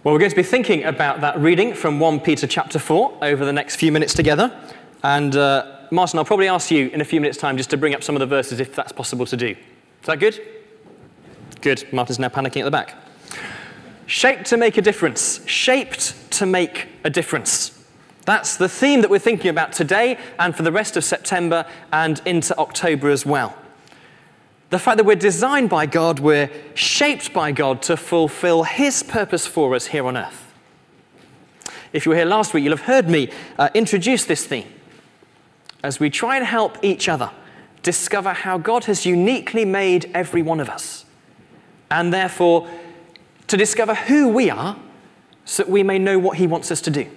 Well, we're going to be thinking about that reading from 1 Peter chapter 4 over the next few minutes together. And Martin, I'll probably ask you in a few minutes' time just to bring up some of the verses if that's possible to do. Is that good? Good. Martin's now panicking at the back. Shaped to make a difference. Shaped to make a difference. That's the theme that we're thinking about today and for the rest of September and into October as well. The fact that we're designed by God, we're shaped by God to fulfill His purpose for us here on earth. If you were here last week, you'll have heard me introduce this theme as we try and help each other discover how God has uniquely made every one of us, and therefore to discover who we are so that we may know what He wants us to do.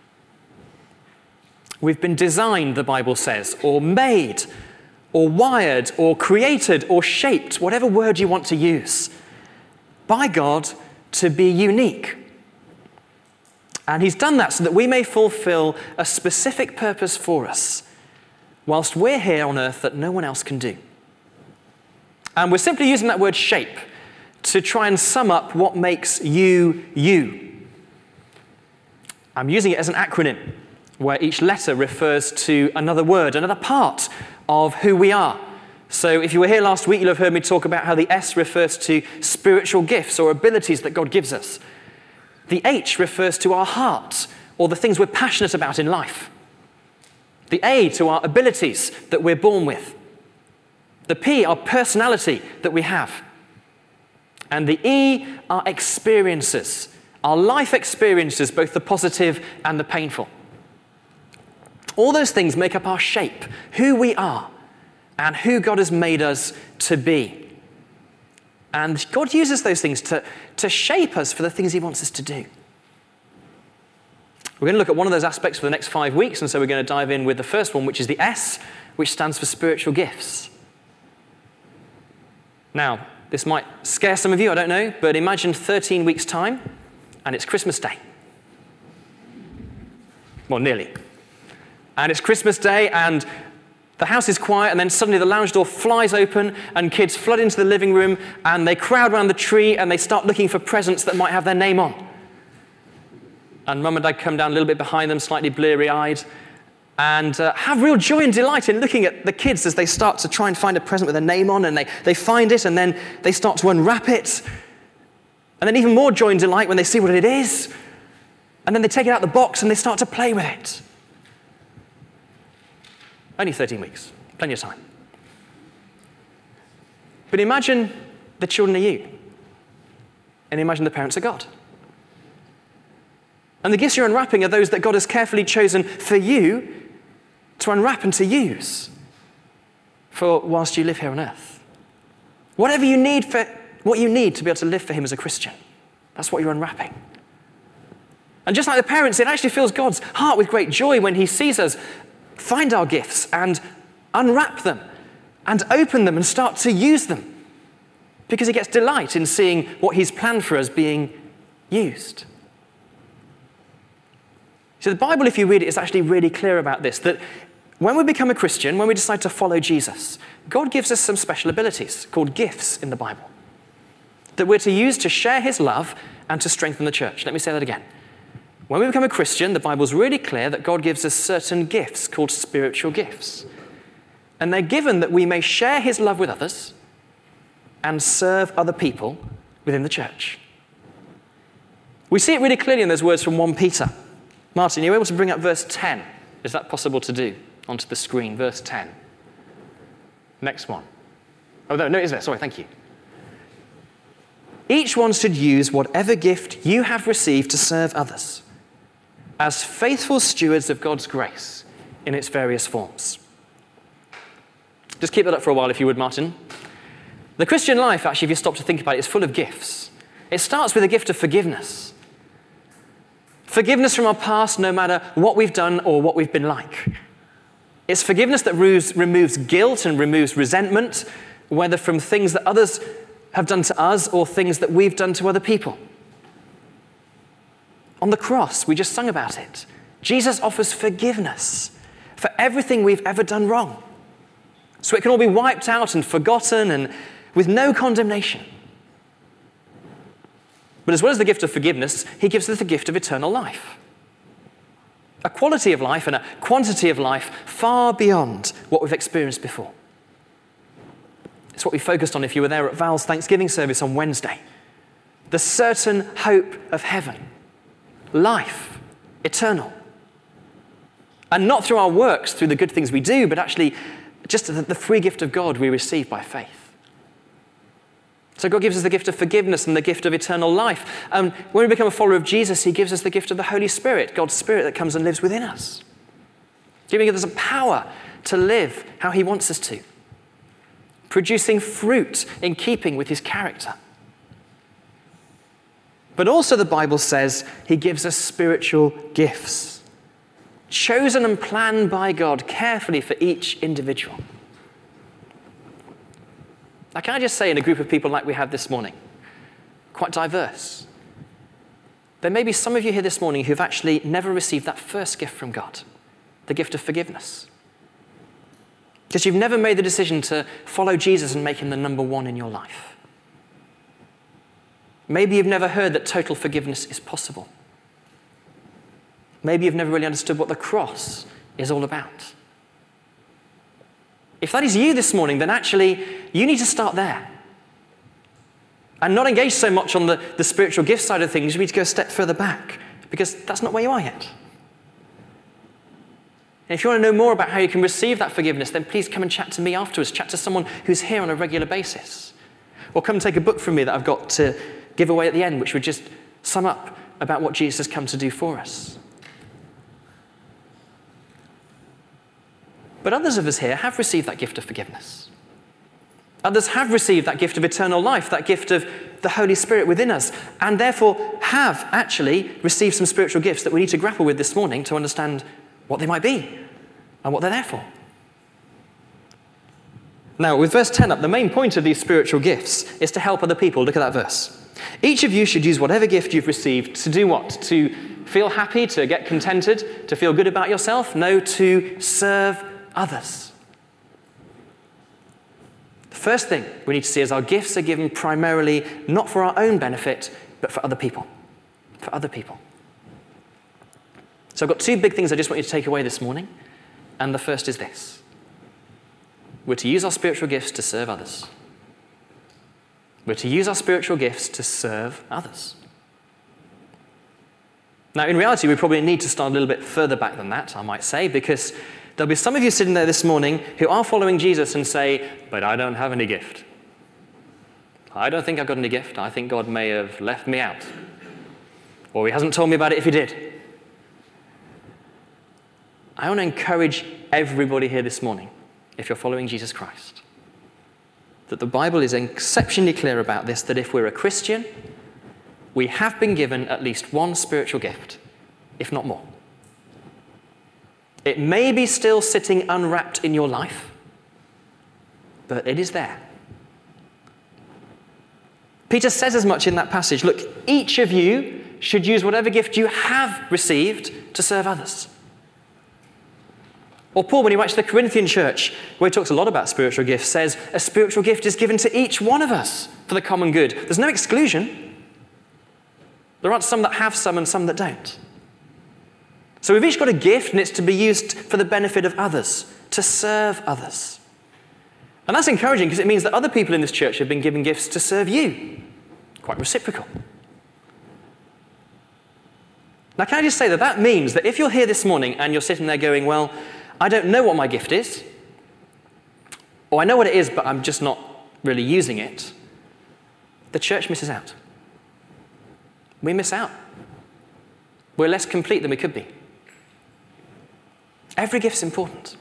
We've been designed, the Bible says, or made, or wired, or created, or shaped, whatever word you want to use, by God to be unique. And He's done that so that we may fulfill a specific purpose for us, whilst we're here on earth that no one else can do. And we're simply using that word shape to try and sum up what makes you, you. I'm using it as an acronym, where each letter refers to another word, another part of who we are. So if you were here last week, you'll have heard me talk about how the S refers to spiritual gifts or abilities that God gives us. The H refers to our heart, or the things we're passionate about in life. The A to our abilities that we're born with. The P, our personality that we have. And the E, our experiences, our life experiences, both the positive and the painful. All those things make up our shape, who we are, and who God has made us to be. And God uses those things to shape us for the things He wants us to do. We're going to look at one of those aspects for the next 5 weeks, and so we're going to dive in with the first one, which is the S, which stands for spiritual gifts. Now, this might scare some of you, I don't know, but imagine 13 weeks' time, and it's Christmas Day. Well, nearly. And it's Christmas Day, and the house is quiet, and then suddenly the lounge door flies open, and kids flood into the living room, and they crowd around the tree, and they start looking for presents that might have their name on. And Mum and Dad come down a little bit behind them, slightly bleary-eyed, and have real joy and delight in looking at the kids as they start to try and find a present with a name on, and they find it, and then they start to unwrap it. And then even more joy and delight when they see what it is, and then they take it out of the box, and they start to play with it. Only 13 weeks, plenty of time. But imagine the children are you, and imagine the parents are God. And the gifts you're unwrapping are those that God has carefully chosen for you to unwrap and to use for whilst you live here on earth. Whatever you need what you need to be able to live for Him as a Christian, that's what you're unwrapping. And just like the parents, it actually fills God's heart with great joy when He sees us find our gifts and unwrap them and open them and start to use them, because He gets delight in seeing what He's planned for us being used. So the Bible, if you read it, is actually really clear about this, that when we become a Christian, when we decide to follow Jesus, God gives us some special abilities called gifts in the Bible that we're to use to share His love and to strengthen the church. Let me say that again. When we become a Christian, the Bible's really clear that God gives us certain gifts called spiritual gifts. And they're given that we may share His love with others and serve other people within the church. We see it really clearly in those words from 1 Peter. Martin, are you able to bring up verse 10? Is that possible to do onto the screen? Verse 10. Next one. Oh, no, it is there. Sorry, thank you. Each one should use whatever gift you have received to serve others as faithful stewards of God's grace in its various forms. Just keep that up for a while if you would, Martin. The Christian life, actually, if you stop to think about it, is full of gifts. It starts with a gift of forgiveness. Forgiveness from our past, no matter what we've done or what we've been like. It's forgiveness that removes guilt and removes resentment, whether from things that others have done to us or things that we've done to other people. On the cross, we just sung about it. Jesus offers forgiveness for everything we've ever done wrong. So it can all be wiped out and forgotten and with no condemnation. But as well as the gift of forgiveness, he gives us the gift of eternal life. A quality of life and a quantity of life far beyond what we've experienced before. It's what we focused on if you were there at Val's Thanksgiving service on Wednesday. The certain hope of heaven. Life. Eternal. And not through our works, through the good things we do, but actually just the free gift of God we receive by faith. So God gives us the gift of forgiveness and the gift of eternal life. And when we become a follower of Jesus, he gives us the gift of the Holy Spirit, God's Spirit that comes and lives within us, giving us a power to live how he wants us to, producing fruit in keeping with his character. But also the Bible says he gives us spiritual gifts, chosen and planned by God carefully for each individual. Now, can I just say, in a group of people like we have this morning, quite diverse, there may be some of you here this morning who've actually never received that first gift from God, the gift of forgiveness. Because you've never made the decision to follow Jesus and make him the number one in your life. Maybe you've never heard that total forgiveness is possible. Maybe you've never really understood what the cross is all about. If that is you this morning, then actually you need to start there. And not engage so much on the spiritual gift side of things. You need to go a step further back, because that's not where you are yet. And if you want to know more about how you can receive that forgiveness, then please come and chat to me afterwards. Chat to someone who's here on a regular basis. Or come and take a book from me that I've got to give away at the end, which would just sum up about what Jesus has come to do for us. But others of us here have received that gift of forgiveness. Others have received that gift of eternal life, that gift of the Holy Spirit within us, and therefore have actually received some spiritual gifts that we need to grapple with this morning to understand what they might be and what they're there for. Now, with verse 10 up, the main point of these spiritual gifts is to help other people. Look at that verse. Each of you should use whatever gift you've received to do what? To feel happy, to get contented, to feel good about yourself? No, to serve others. The first thing we need to see is our gifts are given primarily not for our own benefit, but for other people. For other people. So I've got two big things I just want you to take away this morning. And the first is this. We're to use our spiritual gifts to serve others. We're to use our spiritual gifts to serve others. Now, in reality, we probably need to start a little bit further back than that, I might say, because there'll be some of you sitting there this morning who are following Jesus and say, but I don't have any gift. I don't think I've got any gift. I think God may have left me out. Or he hasn't told me about it if he did. I want to encourage everybody here this morning, if you're following Jesus Christ, that the Bible is exceptionally clear about this, that if we're a Christian, we have been given at least one spiritual gift, if not more. It may be still sitting unwrapped in your life, but it is there. Peter says as much in that passage. Look, each of you should use whatever gift you have received to serve others. Or Paul, when he writes to the Corinthian church, where he talks a lot about spiritual gifts, says a spiritual gift is given to each one of us for the common good. There's no exclusion. There aren't some that have some and some that don't. So we've each got a gift, and it's to be used for the benefit of others, to serve others. And that's encouraging because it means that other people in this church have been given gifts to serve you. Quite reciprocal. Now, can I just say that means that if you're here this morning and you're sitting there going, well, I don't know what my gift is, or I know what it is, but I'm just not really using it, the church misses out. We miss out. We're less complete than we could be. Every gift's important.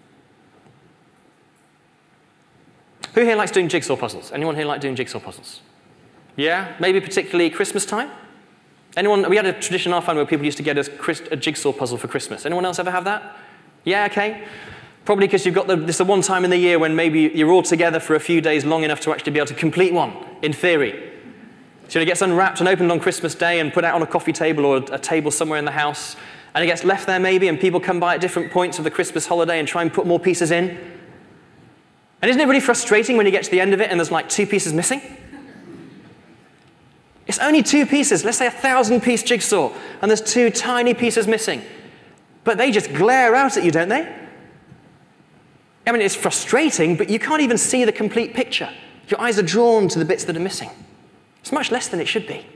Who here likes doing jigsaw puzzles? Anyone here like doing jigsaw puzzles? Yeah? Maybe particularly Christmas time? Anyone? We had a tradition in our family where people used to get a jigsaw puzzle for Christmas. Anyone else ever have that? Yeah, okay. Probably because you've got this the one time in the year when maybe you're all together for a few days long enough to actually be able to complete one, in theory. So it gets unwrapped and opened on Christmas Day and put out on a coffee table or a table somewhere in the house, and it gets left there maybe, and people come by at different points of the Christmas holiday and try and put more pieces in. And isn't it really frustrating when you get to the end of it and there's like 2 pieces missing? It's only 2 pieces, let's say 1,000-piece jigsaw, and there's 2 tiny pieces missing. But they just glare out at you, don't they? I mean, it's frustrating, but you can't even see the complete picture. Your eyes are drawn to the bits that are missing. It's much less than it should be. It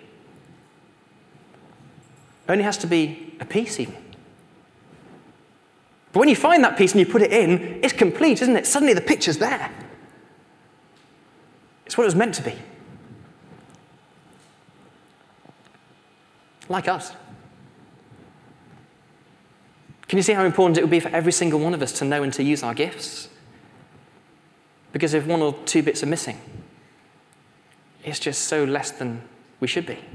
only has to be a piece even. But when you find that piece and you put it in, it's complete, isn't it? Suddenly the picture's there. It's what it was meant to be. Like us. Can you see how important it would be for every single one of us to know and to use our gifts? Because if 1 or 2 bits are missing, it's just so less than we should be.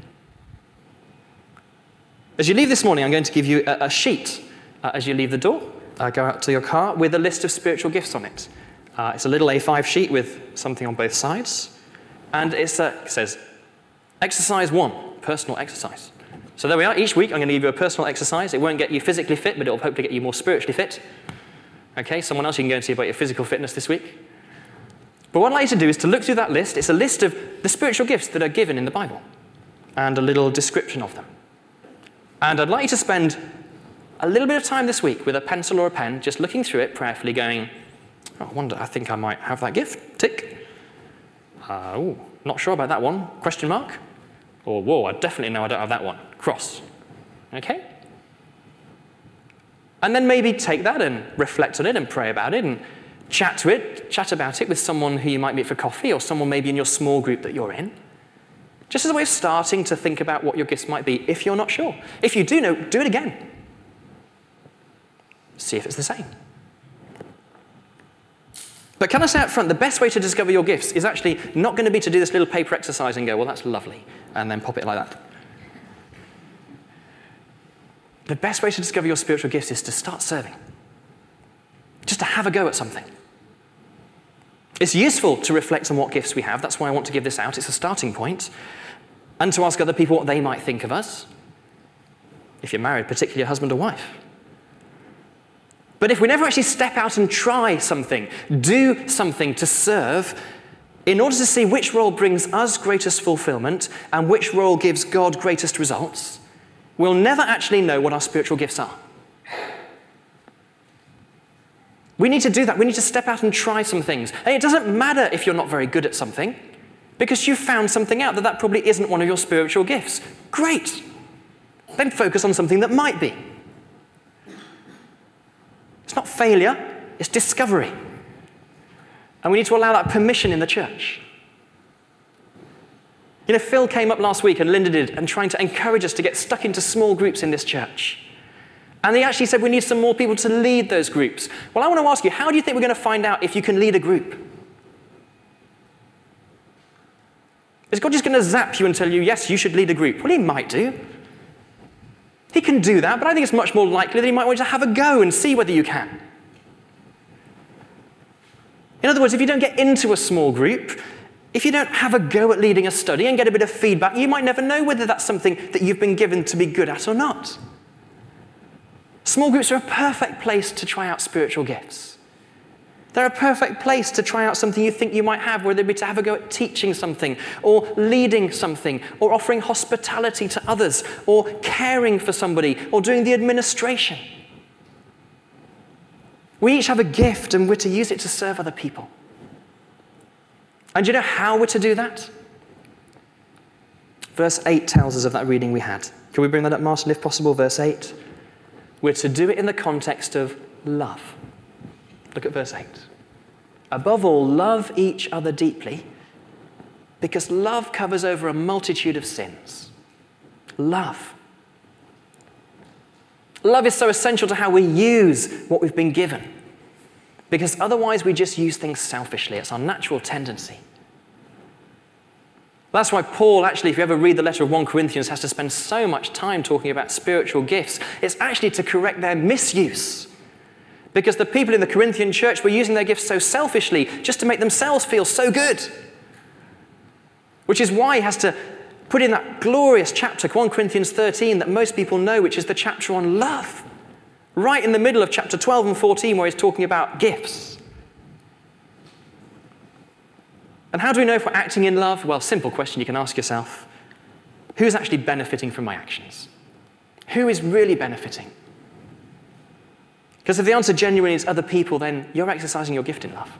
As you leave this morning, I'm going to give you a sheet as you leave the door. Go out to your car with a list of spiritual gifts on it. It's a little A5 sheet with something on both sides. And it says, exercise 1, personal exercise. So there we are. Each week I'm going to give you a personal exercise. It won't get you physically fit, but it will hopefully get you more spiritually fit. Okay, someone else you can go and see about your physical fitness this week. But what I'd like you to do is to look through that list. It's a list of the spiritual gifts that are given in the Bible and a little description of them. And I'd like you to spend a little bit of time this week with a pencil or a pen, just looking through it prayerfully, going, oh, I wonder, I think I might have that gift. Tick. Not sure about that one. Question mark. Or, whoa, I definitely know I don't have that one. Cross. Okay? And then maybe take that and reflect on it and pray about it and chat about it with someone who you might meet for coffee or someone maybe in your small group that you're in. Just as a way of starting to think about what your gifts might be if you're not sure. If you do know, do it again. See if it's the same. But can I say up front, the best way to discover your gifts is actually not going to be to do this little paper exercise and go, well, that's lovely, and then pop it like that. The best way to discover your spiritual gifts is to start serving. Just to have a go at something. It's useful to reflect on what gifts we have. That's why I want to give this out. It's a starting point. And to ask other people what they might think of us. If you're married, particularly a husband or wife. But if we never actually step out and try something, do something to serve, in order to see which role brings us greatest fulfillment and which role gives God greatest results, we'll never actually know what our spiritual gifts are. We need to do that. We need to step out and try some things. And it doesn't matter if you're not very good at something, because you've found something out that probably isn't one of your spiritual gifts. Great. Then focus on something that might be. It's not failure, it's discovery. And we need to allow that permission in the church. You know, Phil came up last week, and Linda did, and trying to encourage us to get stuck into small groups in this church. And they actually said we need some more people to lead those groups. Well, I want to ask you, how do you think we're going to find out if you can lead a group? Is God just going to zap you and tell you, yes, you should lead a group? Well, he might do. He can do that, but I think it's much more likely that he might want you to have a go and see whether you can. In other words, if you don't get into a small group, if you don't have a go at leading a study and get a bit of feedback, you might never know whether that's something that you've been given to be good at or not. Small groups are a perfect place to try out spiritual gifts. They're a perfect place to try out something you think you might have, whether it be to have a go at teaching something, or leading something, or offering hospitality to others, or caring for somebody, or doing the administration. We each have a gift, and we're to use it to serve other people. And do you know how we're to do that? Verse 8 tells us of that reading we had. Can we bring that up, Martin, if possible? Verse 8. We're to do it in the context of love. Look at verse 8. Above all, love each other deeply, because love covers over a multitude of sins. Love. Love is so essential to how we use what we've been given, because otherwise we just use things selfishly. It's our natural tendency. That's why Paul, actually, if you ever read the letter of 1 Corinthians, has to spend so much time talking about spiritual gifts. It's actually to correct their misuse. Because the people in the Corinthian church were using their gifts so selfishly just to make themselves feel so good. Which is why he has to put in that glorious chapter, 1 Corinthians 13, that most people know, which is the chapter on love. Right in the middle of chapter 12 and 14, where he's talking about gifts. And how do we know if we're acting in love? Well, simple question you can ask yourself. Who's actually benefiting from my actions? Who is really benefiting? Because if the answer genuinely is other people, then you're exercising your gift in love.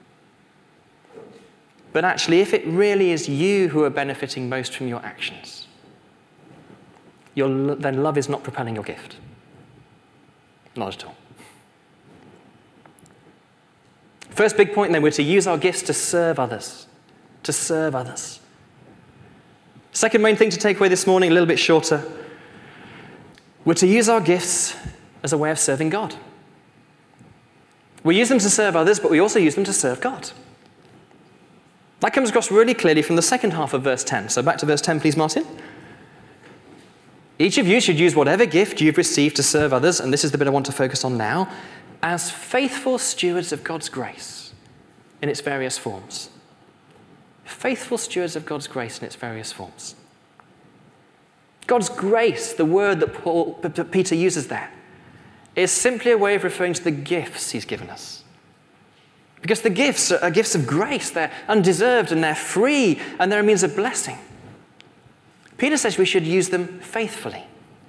But actually, if it really is you who are benefiting most from your actions, then love is not propelling your gift. Not at all. First big point then, we're to use our gifts to serve others. To serve others. Second main thing to take away this morning, a little bit shorter. We're to use our gifts as a way of serving God. We use them to serve others, but we also use them to serve God. That comes across really clearly from the second half of verse 10. So back to verse 10, please, Martin. Each of you should use whatever gift you've received to serve others, and this is the bit I want to focus on now, as faithful stewards of God's grace in its various forms. Faithful stewards of God's grace in its various forms. God's grace, the word that Peter uses there, is simply a way of referring to the gifts he's given us. Because the gifts are gifts of grace. They're undeserved and they're free and they're a means of blessing. Peter says we should use them faithfully.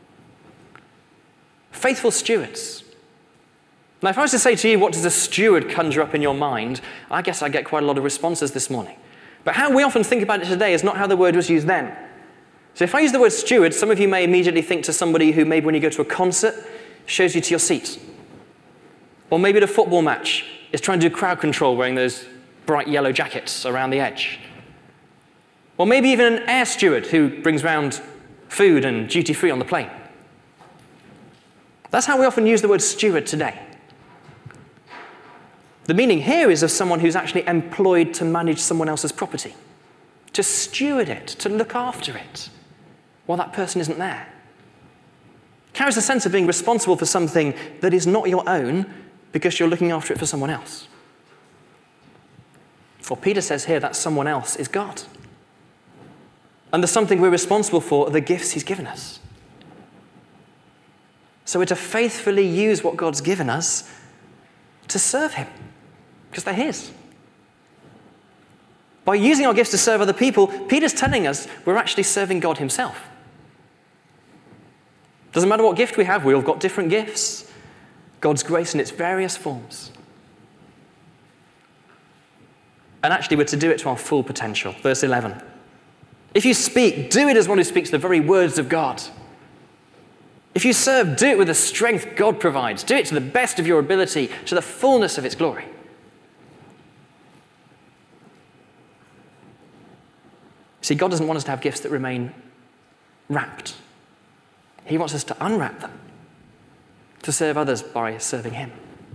Faithful stewards. Now, if I was to say to you, what does a steward conjure up in your mind? I guess I get quite a lot of responses this morning. But how we often think about it today is not how the word was used then. So if I use the word steward, some of you may immediately think to somebody who maybe when you go to a concert, shows you to your seat. Or maybe at a football match, is trying to do crowd control wearing those bright yellow jackets around the edge. Or maybe even an air steward who brings round food and duty-free on the plane. That's how we often use the word steward today. The meaning here is of someone who's actually employed to manage someone else's property, to steward it, to look after it, while that person isn't there. Carries a sense of being responsible for something that is not your own because you're looking after it for someone else. What Peter says here, that someone else is God. And the something we're responsible for are the gifts he's given us. So we're to faithfully use what God's given us to serve him, because they're his. By using our gifts to serve other people, Peter's telling us we're actually serving God himself. Doesn't matter what gift we have, we've all got different gifts. God's grace in its various forms. And actually we're to do it to our full potential. Verse 11. If you speak, do it as one who speaks the very words of God. If you serve, do it with the strength God provides. Do it to the best of your ability, to the fullness of its glory. See, God doesn't want us to have gifts that remain wrapped. He wants us to unwrap them, to serve others by serving him.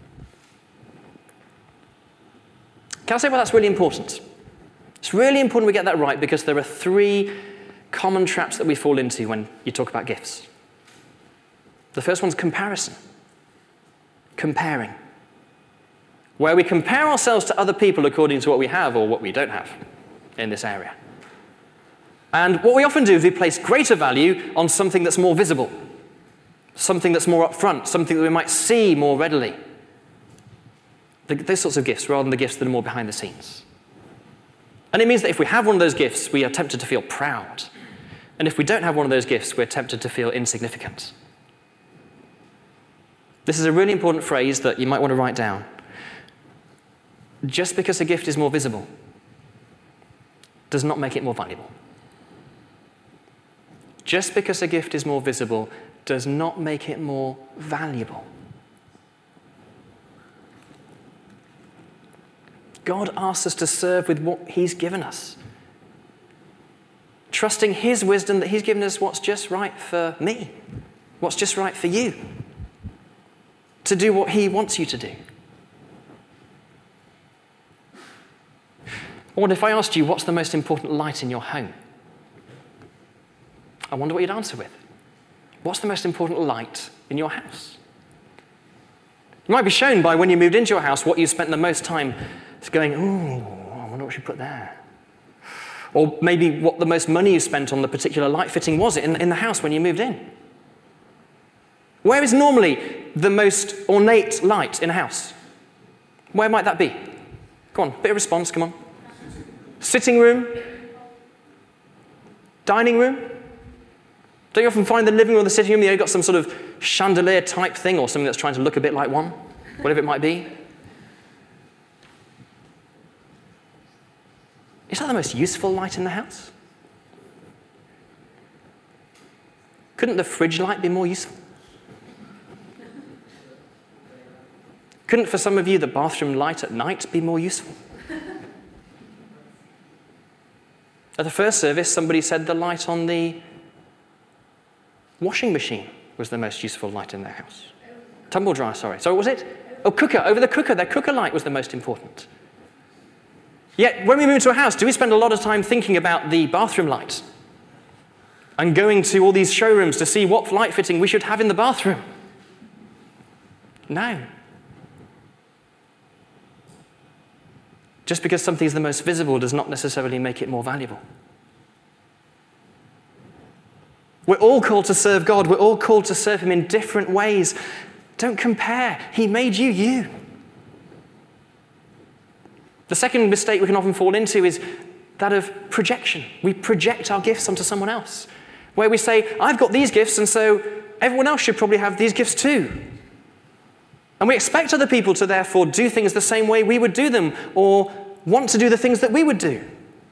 Can I say why that's really important? It's really important we get that right because there are three common traps that we fall into when you talk about gifts. The first one's comparison. Comparing. Where we compare ourselves to other people according to what we have or what we don't have in this area. And what we often do is we place greater value on something that's more visible, something that's more upfront, something that we might see more readily. Those sorts of gifts rather than the gifts that are more behind the scenes. And it means that if we have one of those gifts, we are tempted to feel proud. And if we don't have one of those gifts, we're tempted to feel insignificant. This is a really important phrase that you might want to write down. Just because a gift is more visible does not make it more valuable. Just because a gift is more visible does not make it more valuable. God asks us to serve with what he's given us. Trusting his wisdom that he's given us what's just right for me, what's just right for you. To do what he wants you to do. I wonder if I asked you what's the most important light in your home? I wonder what you'd answer with. What's the most important light in your house? You might be shown by when you moved into your house what you spent the most time going, oh, I wonder what she put there. Or maybe what the most money you spent on the particular light fitting was in the house when you moved in. Where is normally the most ornate light in a house? Where might that be? Go on, bit of response, come on. Sitting room? Dining room? Don't you often find the living room or the sitting room, you've got some sort of chandelier type thing or something that's trying to look a bit like one, whatever it might be? Is that the most useful light in the house? Couldn't the fridge light be more useful? Couldn't, for some of you, the bathroom light at night be more useful? At the first service, somebody said the light on the washing machine was the most useful light in their house. Tumble dryer, sorry. So what was it? Oh, cooker. Over the cooker. Their cooker light was the most important. Yet, when we move to a house, do we spend a lot of time thinking about the bathroom light? And going to all these showrooms to see what light fitting we should have in the bathroom? No. Just because something is the most visible does not necessarily make it more valuable. We're all called to serve God. We're all called to serve him in different ways. Don't compare. He made you, you. The second mistake we can often fall into is that of projection. We project our gifts onto someone else, where we say, I've got these gifts, and so everyone else should probably have these gifts too. And we expect other people to therefore do things the same way we would do them, or want to do the things that we would do.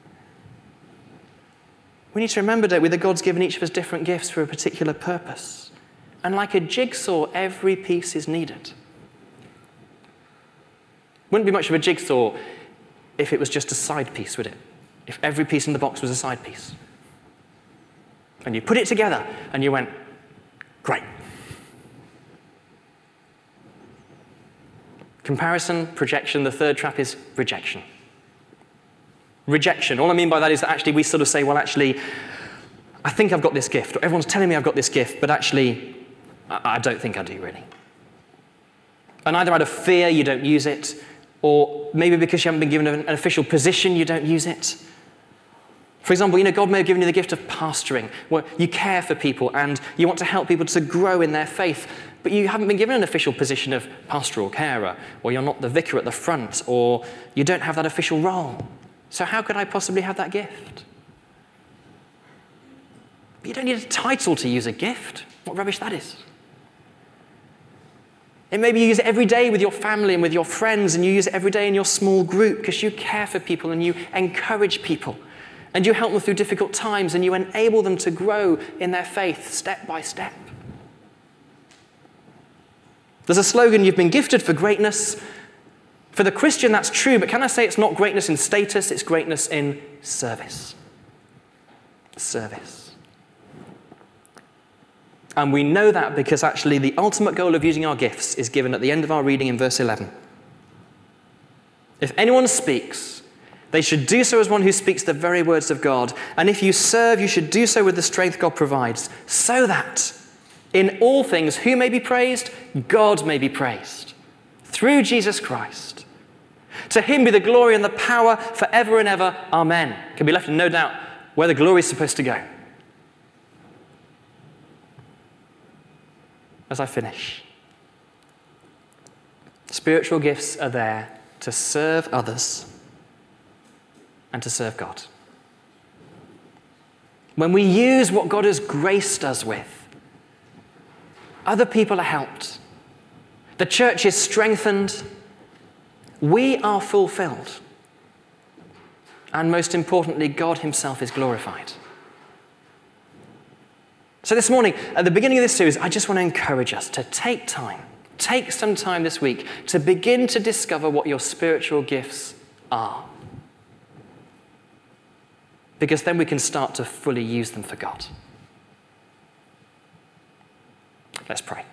We need to remember, don't we, that God's given each of us different gifts for a particular purpose. And like a jigsaw, every piece is needed. Wouldn't be much of a jigsaw if it was just a side piece, would it? If every piece in the box was a side piece. And you put it together and you went, great. Comparison, projection. The third trap is rejection. Rejection. All I mean by that is that actually we sort of say, well, actually, I think I've got this gift. Or everyone's telling me I've got this gift, but actually, I don't think I do really. And either out of fear, you don't use it, or maybe because you haven't been given an official position, you don't use it. For example, God may have given you the gift of pastoring, where you care for people and you want to help people to grow in their faith, but you haven't been given an official position of pastoral carer, or you're not the vicar at the front, or you don't have that official role. So how could I possibly have that gift? But you don't need a title to use a gift. What rubbish that is. And maybe you use it every day with your family and with your friends, and you use it every day in your small group because you care for people and you encourage people. And you help them through difficult times, and you enable them to grow in their faith step by step. There's a slogan, you've been gifted for greatness. For the Christian, that's true, but can I say it's not greatness in status, it's greatness in service. Service. And we know that because actually the ultimate goal of using our gifts is given at the end of our reading in verse 11. If anyone speaks, they should do so as one who speaks the very words of God. And if you serve, you should do so with the strength God provides, so that in all things, who may be praised? God may be praised. Through Jesus Christ. To him be the glory and the power forever and ever. Amen. Can be left in no doubt where the glory is supposed to go. As I finish, spiritual gifts are there to serve others and to serve God. When we use what God has graced us with, other people are helped. The church is strengthened. We are fulfilled. And most importantly, God himself is glorified. So this morning, at the beginning of this series, I just want to encourage us to take some time this week to begin to discover what your spiritual gifts are. Because then we can start to fully use them for God. Let's pray.